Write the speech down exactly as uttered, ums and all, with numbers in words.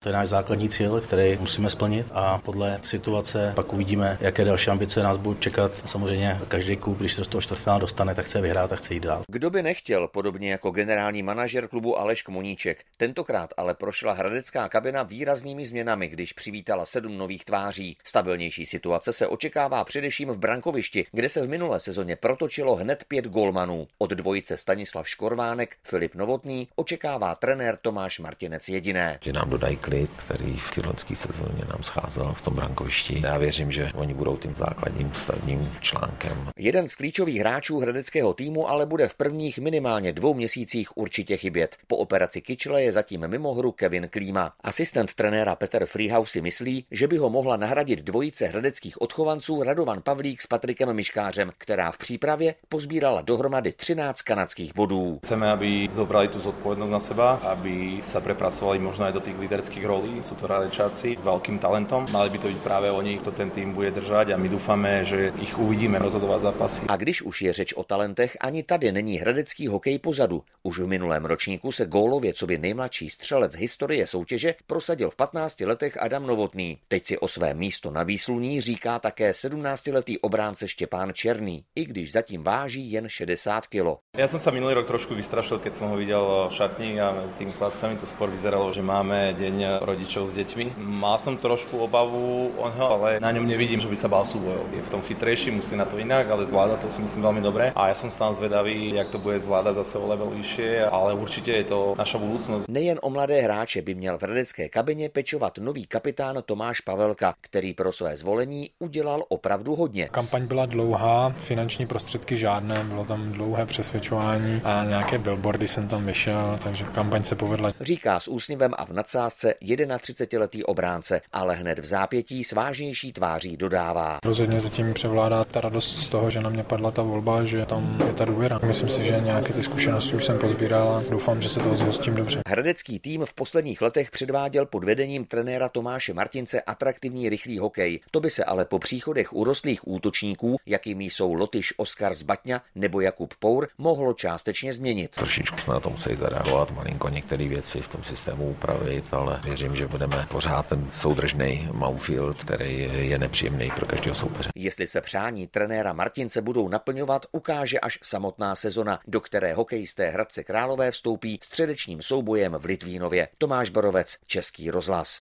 To je náš základní cíl, který musíme splnit a podle situace pak uvidíme, jaké další ambice nás budou čekat. Samozřejmě každý klub, když se z toho čtvrtfinále dostane, tak chce vyhrát a chce jít dál. Kdo by nechtěl, podobně jako generální manažer klubu Aleš Kmoníček. Tentokrát ale prošla hradecká kabina výraznými změnami, když přivítala sedm nových tváří. Stabilnější situace se očekává především v brankovišti, kde se v minulé sezóně protočilo hned pět golmanů. Od dvojice Stanislav Škorvánek, Filip Novotný očekává trenér Tomáš Martinec jediné. Že nám dodají klid, který v té loňské sezóně nám scházel v tom brankovišti. Já věřím, že oni budou tím základním stavním článkem. Jeden z klíčových hráčů hradeckého týmu ale bude v prvních minimálně dvou měsících určitě chybět. Po operaci kyčle je zatím mimo hru Kevin Klíma. Asistent trenéra Petr Freehouse si myslí, že by ho mohla nahradit dvojice hradeckých odchovanců Radovan Pavlík s Patrikem Miškářem, která v přípravě pozbírala dohromady třináct kanadských bodů. Chceme, aby zobrali tu zodpovednosť na seba, aby sa prepracovali možno aj do tých líderských rolí. Sú to Hradečáci s veľkým talentom. Mali by to byť práve oni, kto ten tým bude držať a my dúfame, že ich uvidíme rozhodovať zápasy. A když už je řeč o talentech, ani tady není hradecký hokej pozadu. Už v minulém ročníku se gólově coby nejmladší střelec historie soutěže prosadil v patnácti letech Adam Novotný. Teď si o své místo na výsluní říká také sedmnáctiletý obránce Štěpán Černý, i když zatím váží jen šedesát kilo. Ja som sa minulý rok trošku vystrašil, keď som ho videl v šatni a medzi tými chlapcami to skôr vyzeralo, že máme deň rodičov s deťmi. Mal som trošku obavu o ňo, ale na ňom nevidím, že by sa bál súbojov. Je v tom chytrejší, musí na to inak, ale zvláda to si myslím veľmi dobre. A ja som sám zvedavý, jak to bude zvládať zase o level vyššie, ale určite je to naša budúcnosť. Nejen o mladé hráče by měl v hradecké kabině pečovat nový kapitán Tomáš Pavelka, který pro své zvolení udělal opravdu hodně. Kampaň byla dlouhá, finanční prostředky žádné, bylo tam dlouhé přesvědčování a nějaké billboardy jsem tam vyšel, takže kampaň se povedla. Říká s úsměvem a v nadsázce třicetiletý obránce, ale hned v zápětí s vážnější tváří dodává. Rozhodně zatím převládá ta radost z toho, že na mě padla ta volba, že tam je ta důvěra. Myslím si, že nějaké ty zkušenosti už jsem pozbíral a doufám, že se toho zhostím dobře. Hradecký tým v posledních letech předváděl pod vedením trenéra Tomáše Martince atraktivní rychlý hokej. To by se ale po příchodech urostlých útočníků, jakými jsou Lotyš Oskar z Batňa nebo Jakub Pour, mohlo částečně změnit. Trošičku jsme na to museli zareagovat, malinko některé věci v tom systému upravit, ale věřím, že budeme pořád ten soudržný Maufield, který je nepříjemný pro každého soupeře. Jestli se přání trenéra Martince budou naplňovat, ukáže až samotná sezona, do které hokejisté Hradce Králové vstoupí středečním soubojem v Litvínově. Tomáš Borovec, Český rozhlas.